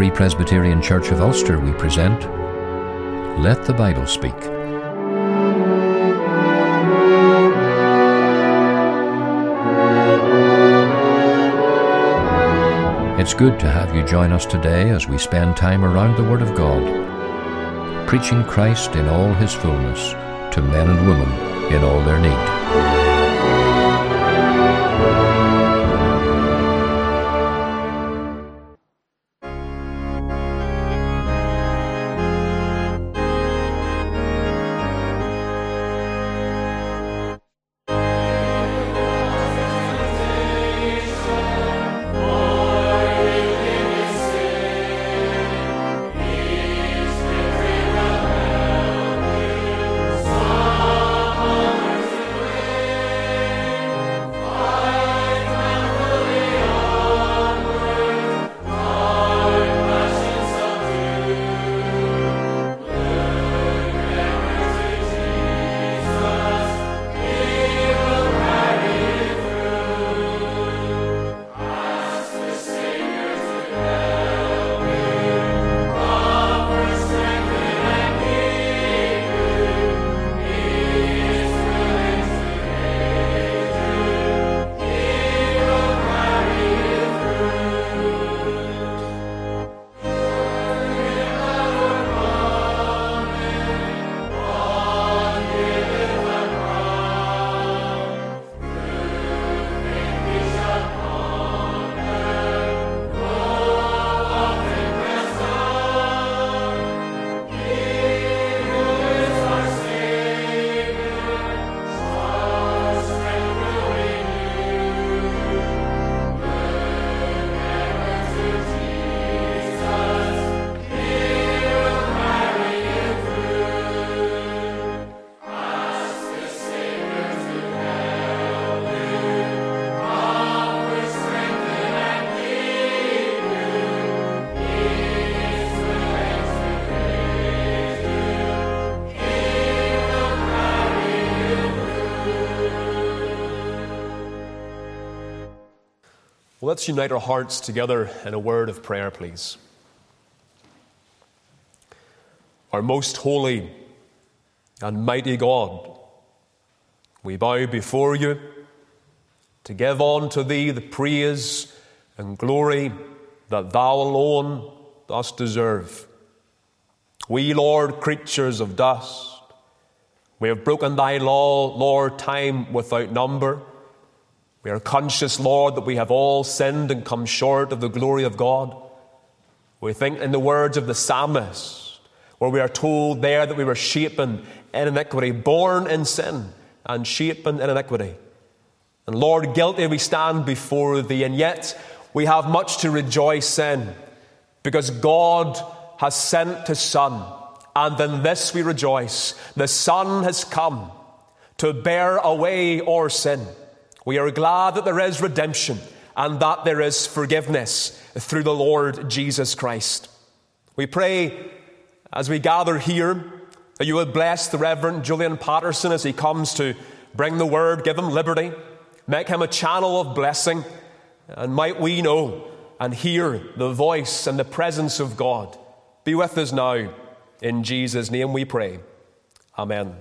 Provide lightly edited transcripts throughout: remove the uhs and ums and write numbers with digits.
Free Presbyterian Church of Ulster, we present Let the Bible Speak. It's good to have you join us today as we spend time around the Word of God, preaching Christ in all His fullness to men and women in all their need. Well, let's unite our hearts together in a word of prayer, please. Our most holy and mighty God, we bow before you to give unto thee the praise and glory that thou alone dost deserve. We, Lord, creatures of dust, we have broken thy law, Lord, time without number. We are conscious, Lord, that we have all sinned and come short of the glory of God. We think in the words of the psalmist, where we are told there that we were shapen in iniquity, born in sin and shapen in iniquity. And Lord, guilty we stand before thee, and yet we have much to rejoice in, because God has sent his Son, and in this we rejoice. The Son has come to bear away our sin. We are glad that there is redemption and that there is forgiveness through the Lord Jesus Christ. We pray as we gather here that you would bless the Reverend Julian Patterson as he comes to bring the word, give him liberty, make him a channel of blessing, and might we know and hear the voice and the presence of God. Be with us now. In Jesus' name we pray. Amen.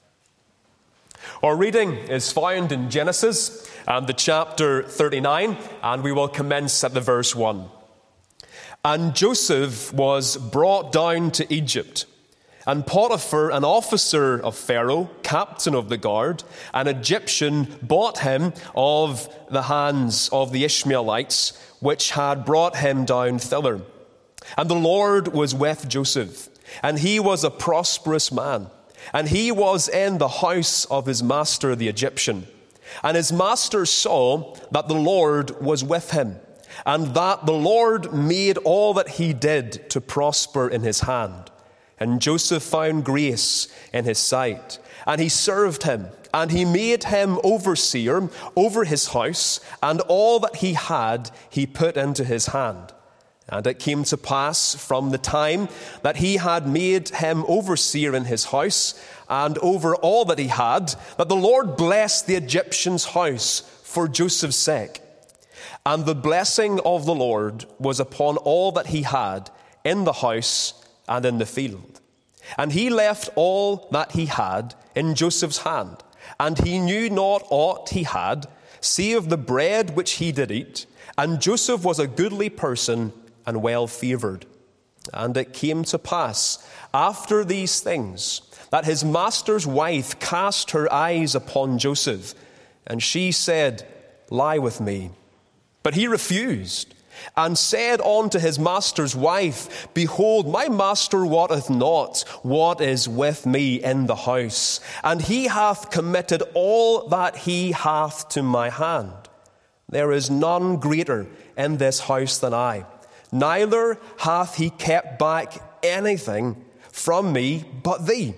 Our reading is found in Genesis and the chapter 39, and we will commence at the verse 1. And Joseph was brought down to Egypt, and Potiphar, an officer of Pharaoh, captain of the guard, an Egyptian, bought him of the hands of the Ishmaelites, which had brought him down thither. And the Lord was with Joseph, and he was a prosperous man. And he was in the house of his master the Egyptian. And his master saw that the Lord was with him, and that the Lord made all that he did to prosper in his hand. And Joseph found grace in his sight, and he served him, and he made him overseer over his house, and all that he had he put into his hand. And it came to pass from the time that he had made him overseer in his house and over all that he had, that the Lord blessed the Egyptian's house for Joseph's sake. And the blessing of the Lord was upon all that he had in the house and in the field. And he left all that he had in Joseph's hand, and he knew not aught he had, save the bread which he did eat. And Joseph was a goodly person and well favored. And it came to pass, after these things, that his master's wife cast her eyes upon Joseph, and she said, Lie with me. But he refused, and said unto his master's wife, Behold, my master wotteth not what is with me in the house, and he hath committed all that he hath to my hand. There is none greater in this house than I, neither hath he kept back anything from me but thee,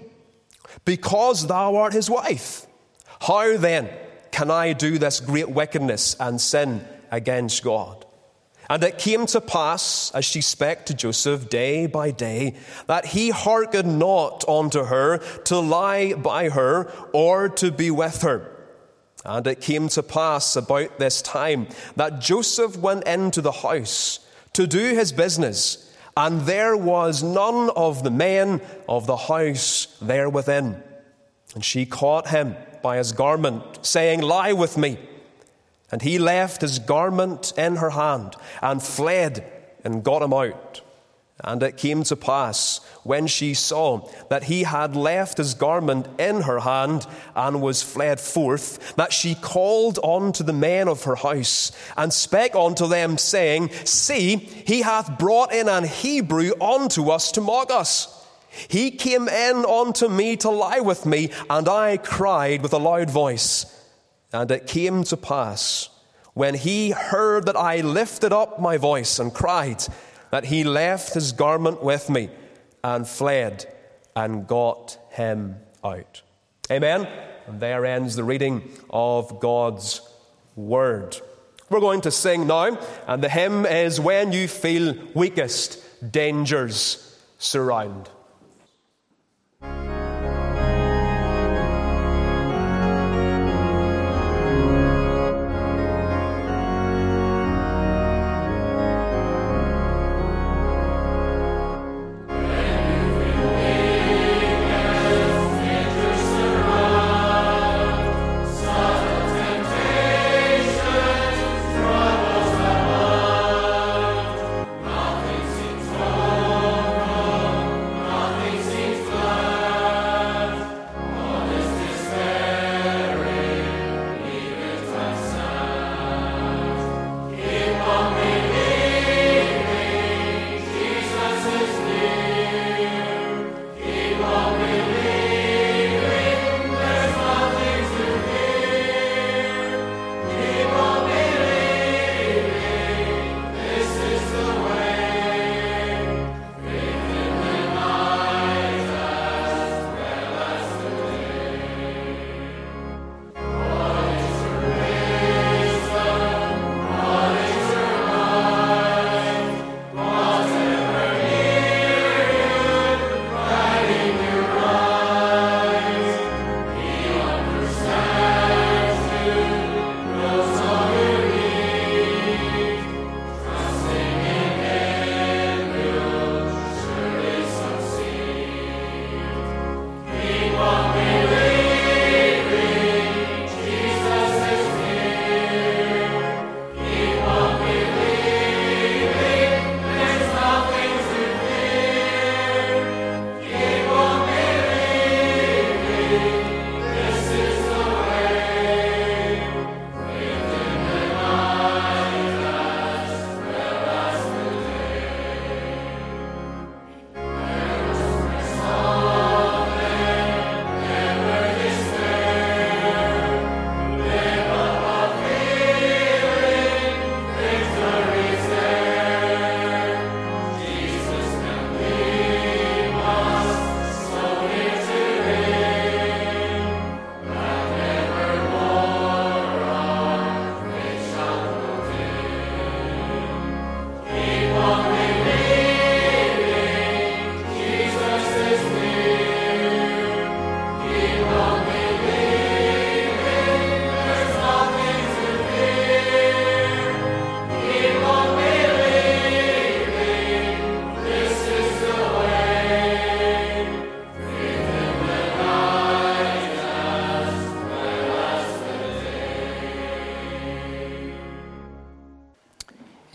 because thou art his wife. How then can I do this great wickedness and sin against God? And it came to pass, as she spake to Joseph day by day, that he hearkened not unto her to lie by her or to be with her. And it came to pass about this time that Joseph went into the house to do his business, and there was none of the men of the house there within. And she caught him by his garment, saying, Lie with me. And he left his garment in her hand, and fled, and got him out. And it came to pass, when she saw that he had left his garment in her hand, and was fled forth, that she called unto the men of her house, and spake unto them, saying, See, he hath brought in an Hebrew unto us to mock us. He came in unto me to lie with me, and I cried with a loud voice. And it came to pass, when he heard that I lifted up my voice and cried, that he left his garment with me, and fled, and got him out. Amen. And there ends the reading of God's word. We're going to sing now, and the hymn is When You Feel Weakest, Dangers Surround.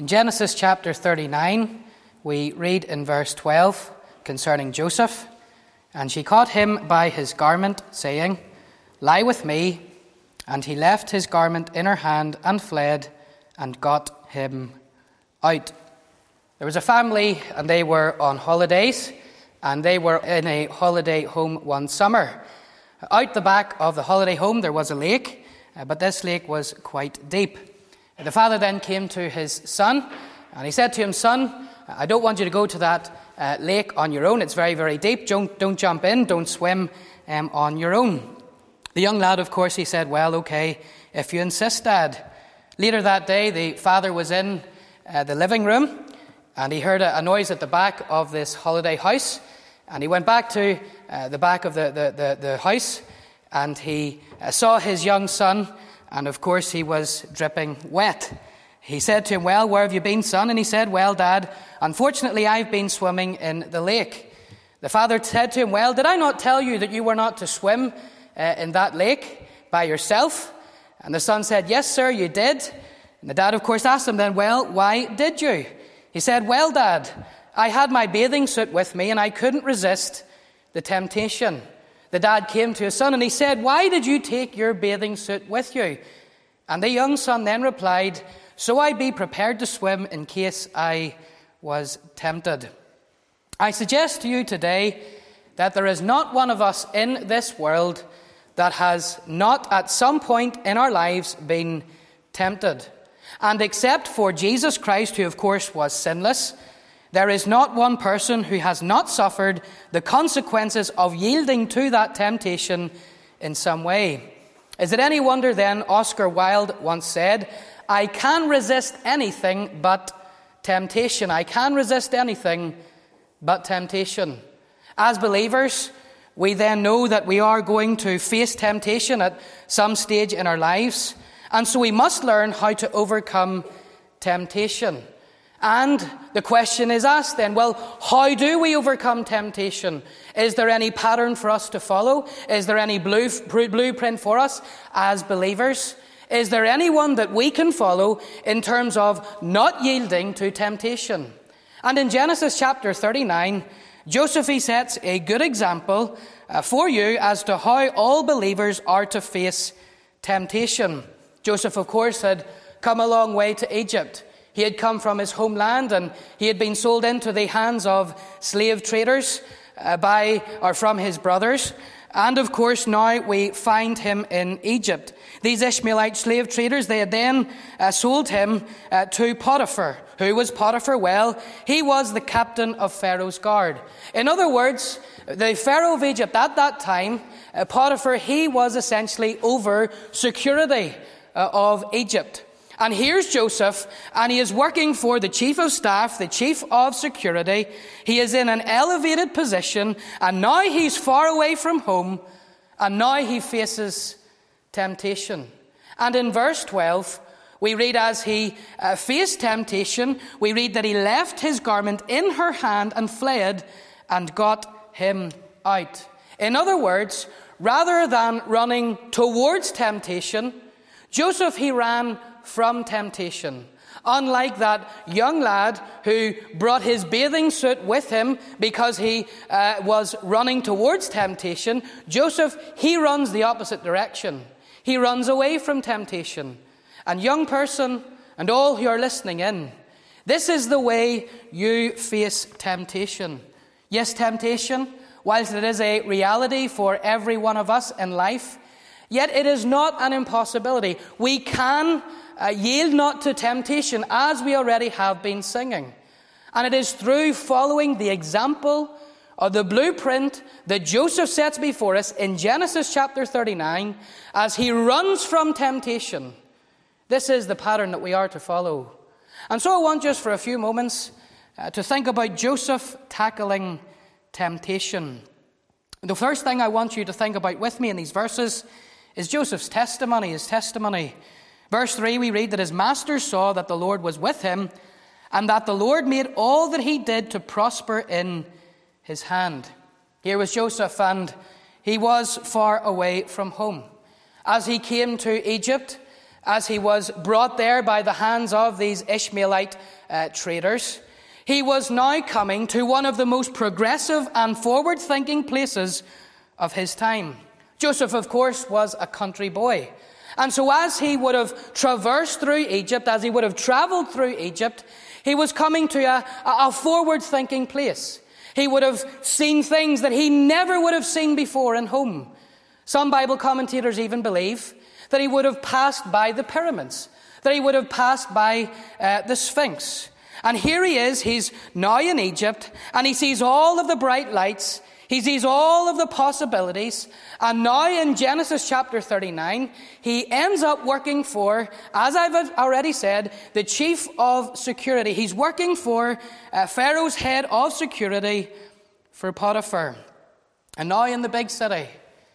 In Genesis chapter 39, we read in verse 12 concerning Joseph, "And she caught him by his garment, saying, 'Lie with me.' And he left his garment in her hand and fled and got him out." There was a family and they were on holidays, and they were in a holiday home one summer. Out the back of the holiday home there was a lake, but this lake was quite deep. The father then came to his son and he said to him, "Son, I don't want you to go to that lake on your own. It's very, very deep. Don't jump in, don't swim on your own." The young lad, of course, he said, "Well, okay, if you insist, Dad." Later that day, the father was in the living room, and he heard a noise at the back of this holiday house, and he went back to the back of the house, and he saw his young son, and of course he was dripping wet. He said to him, "Well, where have you been, son?" And he said, "Well, Dad, unfortunately I've been swimming in the lake." The father said to him, "Well, did I not tell you that you were not to swim in that lake by yourself?" And the son said, "Yes, sir, you did." And the dad, of course, asked him then, "Well, why did you?" He said, "Well, Dad, I had my bathing suit with me and I couldn't resist the temptation." The dad came to his son and he said, "Why did you take your bathing suit with you?" And the young son then replied, "So I'd be prepared to swim in case I was tempted." I suggest to you today that there is not one of us in this world that has not at some point in our lives been tempted. And except for Jesus Christ, who of course was sinless, there is not one person who has not suffered the consequences of yielding to that temptation in some way. Is it any wonder then, Oscar Wilde once said, "I can resist anything but temptation. I can resist anything but temptation." As believers, we then know that we are going to face temptation at some stage in our lives, and so we must learn how to overcome temptation. And the question is asked then, well, how do we overcome temptation? Is there any pattern for us to follow? Is there any blueprint for us as believers? Is there anyone that we can follow in terms of not yielding to temptation? And in Genesis chapter 39, Joseph, he sets a good example for you as to how all believers are to face temptation. Joseph, of course, had come a long way to Egypt. He had come from his homeland and he had been sold into the hands of slave traders from his brothers. And of course, now we find him in Egypt. These Ishmaelite slave traders, they had then sold him to Potiphar. Who was Potiphar? Well, he was the captain of Pharaoh's guard. In other words, the Pharaoh of Egypt at that time, Potiphar, he was essentially over security of Egypt. And here's Joseph, and he is working for the chief of staff, the chief of security. He is in an elevated position, and now he's far away from home, and now he faces temptation. And in verse 12, we read as he faced temptation, we read that he left his garment in her hand and fled and got him out. In other words, rather than running towards temptation, Joseph, he ran from temptation. Unlike that young lad who brought his bathing suit with him because he was running towards temptation, Joseph, he runs the opposite direction. He runs away from temptation. And young person, and all who are listening in, this is the way you face temptation. Yes, temptation, whilst it is a reality for every one of us in life, yet it is not an impossibility. We can yield not to temptation, as we already have been singing. And it is through following the example of the blueprint that Joseph sets before us in Genesis chapter 39, as he runs from temptation. This is the pattern that we are to follow. And so I want just for a few moments to think about Joseph tackling temptation. The first thing I want you to think about with me in these verses is Joseph's testimony, his testimony. Verse 3, we read that his master saw that the Lord was with him, and that the Lord made all that he did to prosper in his hand. Here was Joseph, and he was far away from home. As he came to Egypt, as he was brought there by the hands of these Ishmaelite traders, he was now coming to one of the most progressive and forward-thinking places of his time. Joseph, of course, was a country boy. And so as he would have traversed through Egypt, as he would have traveled through Egypt, he was coming to a forward-thinking place. He would have seen things that he never would have seen before in home. Some Bible commentators even believe that he would have passed by the pyramids, that he would have passed by the Sphinx. And here he is, he's now in Egypt, and he sees all of the bright lights, he sees all of the possibilities, and now in Genesis chapter 39, he ends up working for, as I've already said, the chief of security. He's working for Pharaoh's head of security, for Potiphar. And now in the big city,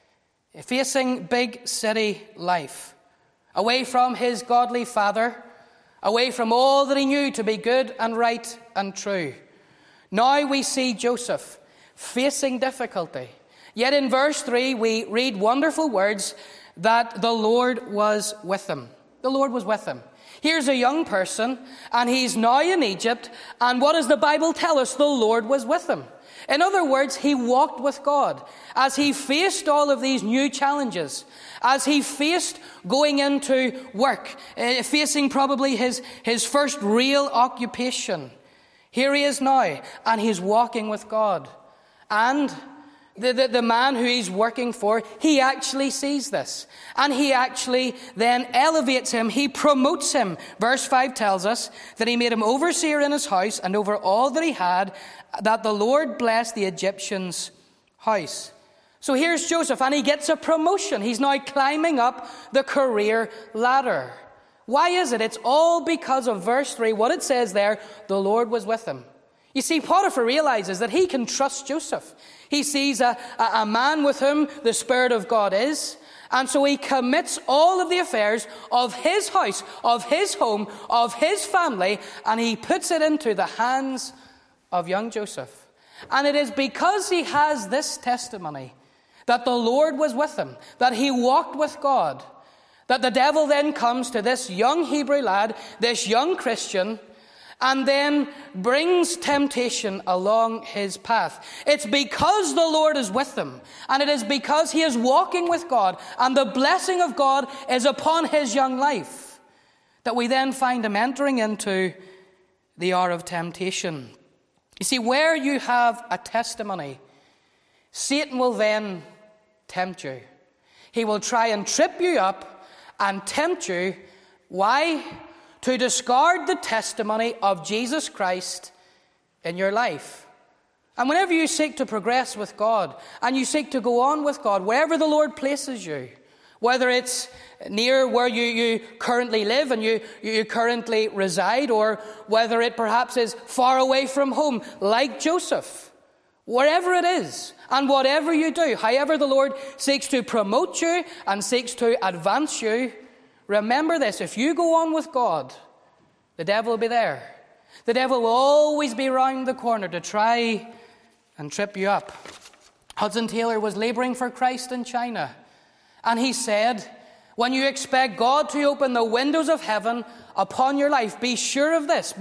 facing big city life, away from his godly father, away from all that he knew to be good and right and true. Now we see Joseph facing difficulty. Yet in verse 3 we read wonderful words that the Lord was with him. The Lord was with him. Here's a young person, and he's now in Egypt, and what does the Bible tell us? The Lord was with him. In other words, he walked with God as he faced all of these new challenges, as he faced going into work, facing probably his first real occupation. Here he is now, and he's walking with God. And the man who he's working for, he actually sees this. And he actually then elevates him. He promotes him. Verse 5 tells us that he made him overseer in his house and over all that he had, that the Lord blessed the Egyptian's house. So here's Joseph, and he gets a promotion. He's now climbing up the career ladder. Why is it? It's all because of verse 3. What it says there, the Lord was with him. You see, Potiphar realizes that he can trust Joseph. He sees a man with whom the Spirit of God is. And so he commits all of the affairs of his house, of his home, of his family, and he puts it into the hands of young Joseph. And it is because he has this testimony that the Lord was with him, that he walked with God, that the devil then comes to this young Hebrew lad, this young Christian, and then brings temptation along his path. It's because the Lord is with him, and it is because he is walking with God, and the blessing of God is upon his young life, that we then find him entering into the hour of temptation. You see, where you have a testimony, Satan will then tempt you. He will try and trip you up and tempt you. Why? To discard the testimony of Jesus Christ in your life. And whenever you seek to progress with God, and you seek to go on with God, wherever the Lord places you, whether it's near where you currently live and you currently reside, or whether it perhaps is far away from home, like Joseph, wherever it is, and whatever you do, however the Lord seeks to promote you and seeks to advance you, remember this: if you go on with God, the devil will be there. The devil will always be round the corner to try and trip you up. Hudson Taylor was laboring for Christ in China, and he said, when you expect God to open the windows of heaven upon your life, be sure of this,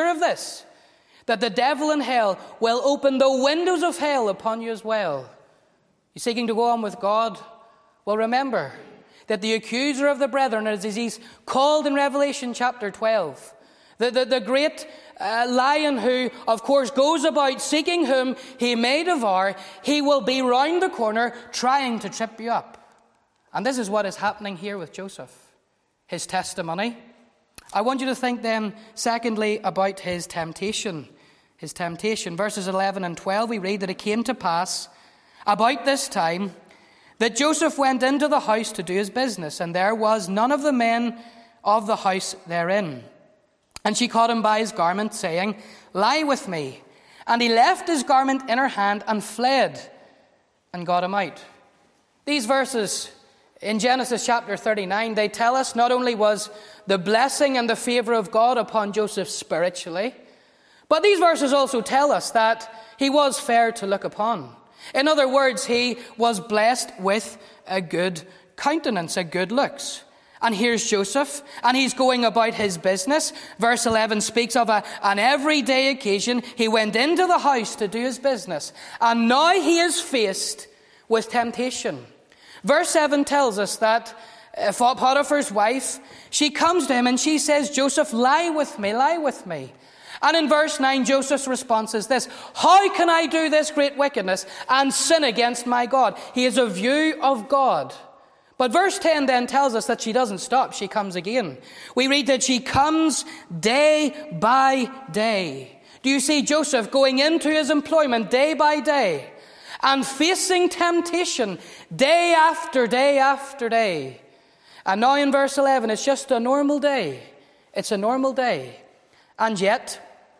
that the devil in hell will open the windows of hell upon you as well. You seeking to go on with God? Well, remember that the accuser of the brethren, as he's called in Revelation chapter 12, the great lion who, of course, goes about seeking whom he may devour, he will be round the corner trying to trip you up. And this is what is happening here with Joseph, his testimony. I want you to think then, secondly, about his temptation. His temptation. Verses 11 and 12, we read that it came to pass about this time that Joseph went into the house to do his business, and there was none of the men of the house therein. And she caught him by his garment, saying, Lie with me. And he left his garment in her hand and fled and got him out. These verses in Genesis chapter 39, they tell us not only was the blessing and the favor of God upon Joseph spiritually, but these verses also tell us that he was fair to look upon. In other words, he was blessed with a good countenance, a good looks. And here's Joseph, and he's going about his business. Verse 11 speaks of an everyday occasion. He went into the house to do his business, and now he is faced with temptation. Verse 7 tells us that Potiphar's wife, she comes to him and she says, Joseph, lie with me, lie with me. And in verse 9, Joseph's response is this: how can I do this great wickedness and sin against my God? He has a view of God. But verse 10 then tells us that she doesn't stop. She comes again. We read that she comes day by day. Do you see Joseph going into his employment day by day and facing temptation day after day after day? And now in verse 11, it's just a normal day. It's a normal day. And yet,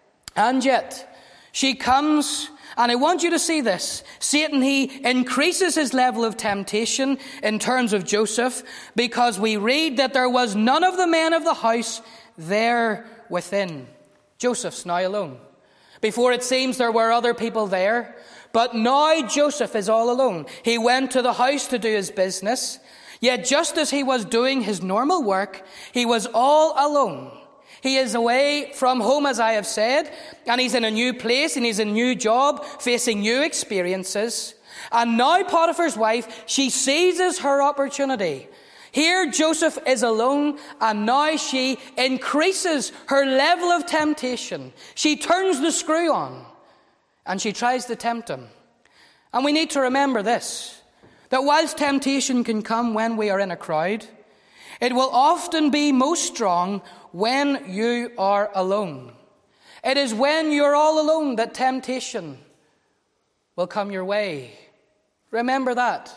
she comes. And I want you to see this. Satan, he increases his level of temptation in terms of Joseph, because we read that there was none of the men of the house there within. Joseph's now alone. Before, it seems there were other people there, but now Joseph is all alone. He went to the house to do his business, yet just as he was doing his normal work, he was all alone. He is away from home, as I have said, and he's in a new place, and he's in a new job, facing new experiences. And now Potiphar's wife, she seizes her opportunity. Here Joseph is alone, and now she increases her level of temptation. She turns the screw on, and she tries to tempt him. And we need to remember this, that whilst temptation can come when we are in a crowd, it will often be most strong when you are alone. It is when you're all alone that temptation will come your way. Remember that.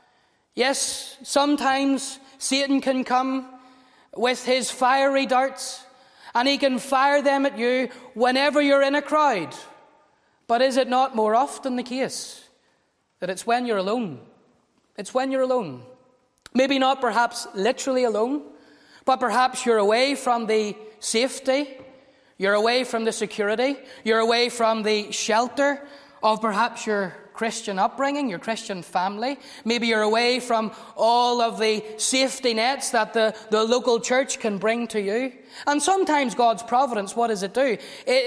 Yes, sometimes Satan can come with his fiery darts, and he can fire them at you whenever you're in a crowd. But is it not more often the case that it's when you're alone? It's when you're alone. Maybe not perhaps literally alone, but perhaps you're away from the safety, you're away from the security, you're away from the shelter of perhaps your Christian upbringing, your Christian family. Maybe you're away from all of the safety nets that the local church can bring to you. And sometimes God's providence, what does it do?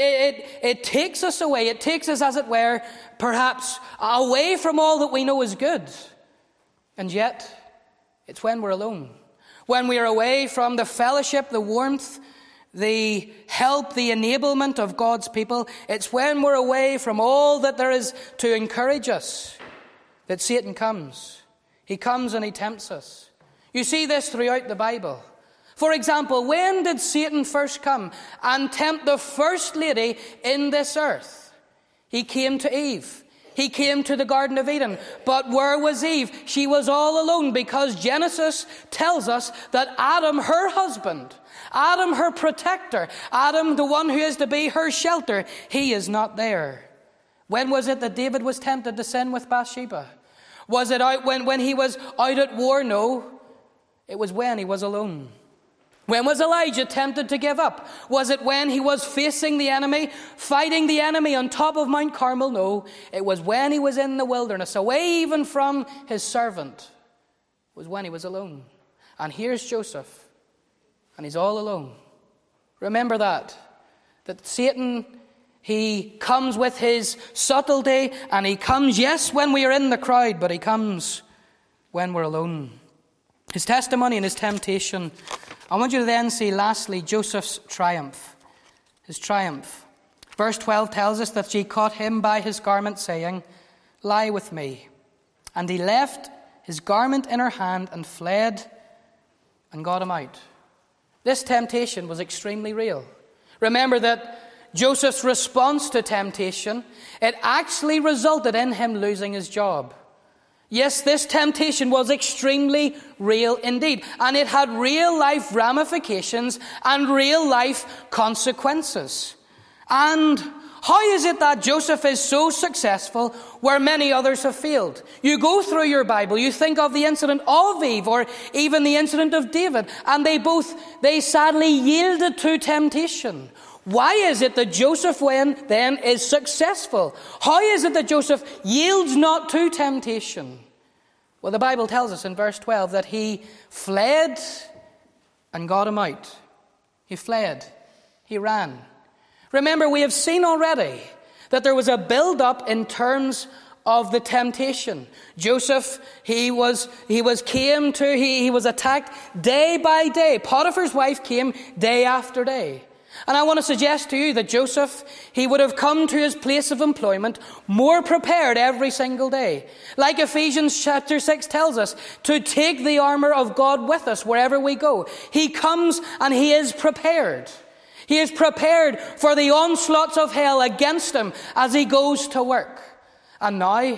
It takes us away. It takes us, as it were, perhaps away from all that we know is good. And yet, it's when we're alone, when we are away from the fellowship, the warmth, the help, the enablement of God's people. It's when we're away from all that there is to encourage us that Satan comes. He comes and he tempts us. You see this throughout the Bible. For example, when did Satan first come and tempt the first lady in this earth? He came to Eve. He came to the Garden of Eden. But where was Eve? She was all alone, because Genesis tells us that Adam, her husband, Adam, her protector, Adam, the one who is to be her shelter, he is not there. When was it that David was tempted to sin with Bathsheba? Was it out when he was out at war? No. It was when he was alone. When was Elijah tempted to give up? Was it when he was facing the enemy, fighting the enemy on top of Mount Carmel? No. It was when he was in the wilderness, away even from his servant. It was when he was alone. And here's Joseph, and he's all alone. Remember that Satan, he comes with his subtlety, and he comes, yes, when we are in the crowd, but he comes when we're alone. His testimony and his temptation. I want you to then see, lastly, Joseph's triumph. His triumph. Verse 12 tells us that she caught him by his garment, saying, lie with me. And he left his garment in her hand and fled and got him out. This temptation was extremely real. Remember that Joseph's response to temptation, it actually resulted in him losing his job. Yes, this temptation was extremely real indeed, and it had real-life ramifications and real-life consequences. And how is it that Joseph is so successful where many others have failed? You go through your Bible, you think of the incident of Eve or even the incident of David, and they sadly yielded to temptation. Why is it that Joseph then is successful? How is it that Joseph yields not to temptation? Well, the Bible tells us in verse 12 that he fled and got him out. He fled. He ran. Remember, we have seen already that there was a build-up in terms of the temptation. Joseph, he was attacked day by day. Potiphar's wife came day after day. And I want to suggest to you that Joseph, he would have come to his place of employment more prepared every single day. Like Ephesians chapter 6 tells us, to take the armor of God with us wherever we go. He comes and he is prepared. He is prepared for the onslaughts of hell against him as he goes to work. And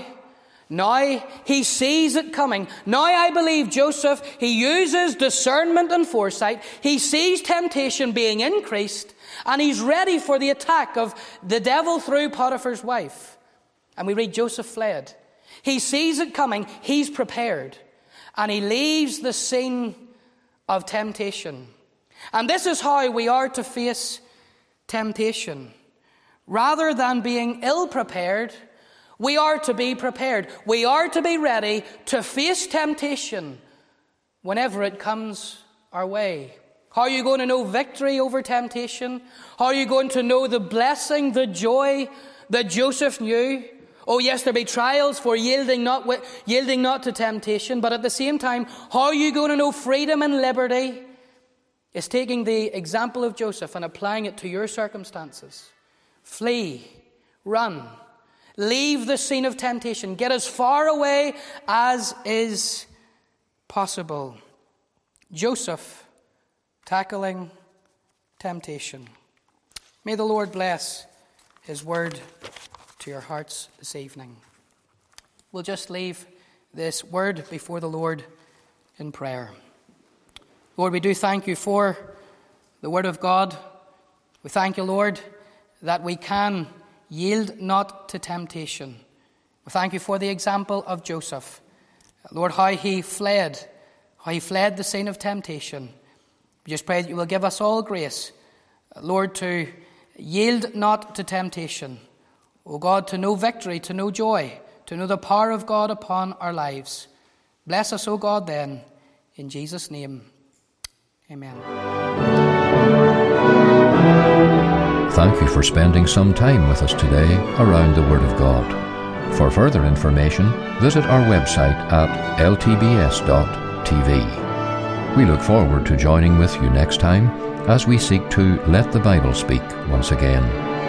now he sees it coming. Now I believe Joseph, he uses discernment and foresight. He sees temptation being increased, and he's ready for the attack of the devil through Potiphar's wife. And we read Joseph fled. He sees it coming. He's prepared. And he leaves the scene of temptation. And this is how we are to face temptation. Rather than being ill-prepared, we are to be prepared. We are to be ready to face temptation whenever it comes our way. How are you going to know victory over temptation? How are you going to know the blessing, the joy that Joseph knew? Oh yes, there be trials for yielding not to temptation, but at the same time, how are you going to know freedom and liberty? It's taking the example of Joseph and applying it to your circumstances. Flee, run. Leave the scene of temptation. Get as far away as is possible. Joseph tackling temptation. May the Lord bless his word to your hearts this evening. We'll just leave this word before the Lord in prayer. Lord, we do thank you for the word of God. We thank you, Lord, that we can yield not to temptation. We thank you for the example of Joseph. Lord, how he fled the scene of temptation. We just pray that you will give us all grace, Lord, to yield not to temptation. O God, to know victory, to know joy, to know the power of God upon our lives. Bless us, O God, then, in Jesus' name. Amen. Thank you for spending some time with us today around the Word of God. For further information, visit our website at ltbs.tv. We look forward to joining with you next time as we seek to let the Bible speak once again.